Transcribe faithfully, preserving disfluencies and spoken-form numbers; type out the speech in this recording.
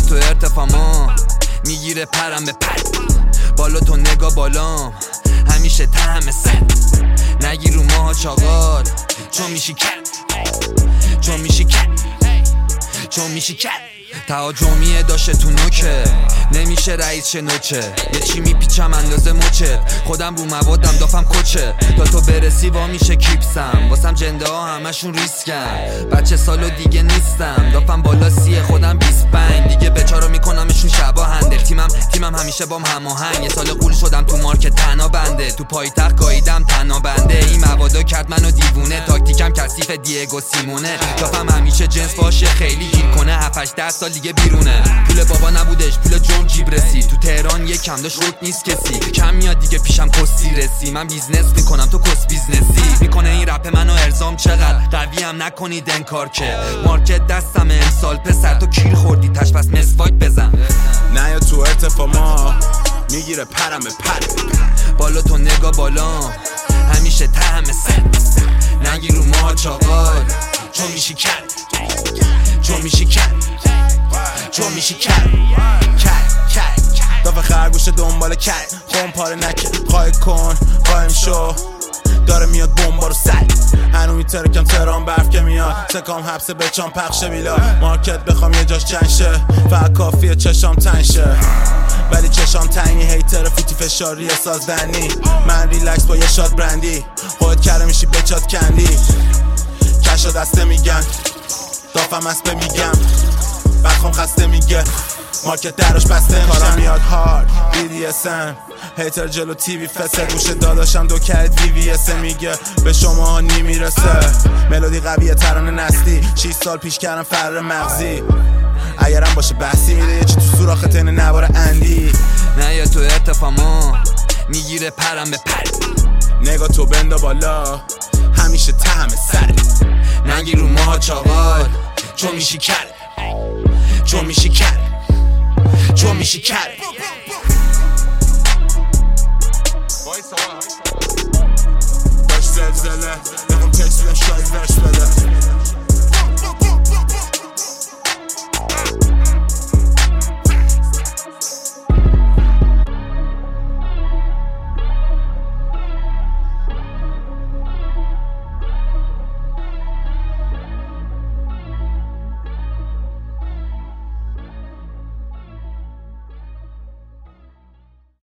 تو ارتفاعم میگیره پرم به پر، بالا تو نگاه بالام همیشه تهم سر، نگیر رو ماها چاقال چون میشی کرد، چون میشی کرد، چون میشی کرد. تهاجمیه داشته تو نوکه نمیشه رئیس شنوچه، یه چی میپیچم اندازه مچه، خودم رو موادم دافم کچه، تا تو برسی وا میشه کیپسم، واسم جنده ها همشون ریسکم، بچه سالو دیگه نیستم، دافم بالا سیه خودم بیست و پنج، دیگه بچارا میکنمشون شبا هندل، تیمم تیمم همیشه بام هماهنگ، یه سال قول شدم تو مارکت تنها بنده، تو پایتخت گاییدم تنها بنده، این موادا کرد منو دیوونه، تاکتیکم کثیف دیگو سیمونه، دافم همیشه جنس باشه خیلی گیر کنه، هفت هشت ده سال دیگه بیرونه، پول بابا نبودش پول جون جیب رسی، تو تهران یک کم داشت روک نیست کسی، کم میاد دیگه پیشم کسی رسی، من بیزنس میکنم تو کس بیزنسی، میکنه این رپ منو ارزام چقدر قوی هم نکنید انکار که مارکت دستم امسال، پسر تو کیر خوردی تش پس مسواک بزن، نه یا تو ارتفاع میگیره پرم به پر، بالا تو نگاه بالام همیشه تهم سر، نگیر رو ما چاقال چون میشی کرد، چون میشی کرد، چون میشی کرد کرد کرد دافه خرگوش دنبال کرد، خون پاره نکن خواهی کن قایم شو، داره میاد بمبا رو سر، هنو میترکم تهران برف که میاد، سکام حبس بچام پخش بیلا، مارکت بخوام یه جاش جنگ شه، فقط کافیه چشام تنگ شه، ولی چشام تنگی هیتر فوتی فشاری سازدنی، من ریلکس با یه شات برندی، خودت کره میشی بچات کندی، کشا دسته میگن دافم اسبه میگم، بخوام خسته میگه مارکت دراش بسته، کارم میاد هارد بی دی اس ام، هیتر جلو تیوی فسه، گوش داداشم دو کرد وی وی اس میگه به شما ها نیمیرسه، ملودی قویه ترانه نستی، شیش سال پیش کردم فرر مغزی، اگرم باشه بحثی میده یه چی تو سوراخ تنه نوار اندی، نه یا تو ارتفاعم میگیره پرم به پر، نگاه تو بندا بالا همیشه تهم سر، نگیر رو ماها چاقال چون میشی کرد، چون میشی کرد، چون میشی کرد. باش زلزله نقم تکس بیدن شاید ورش بده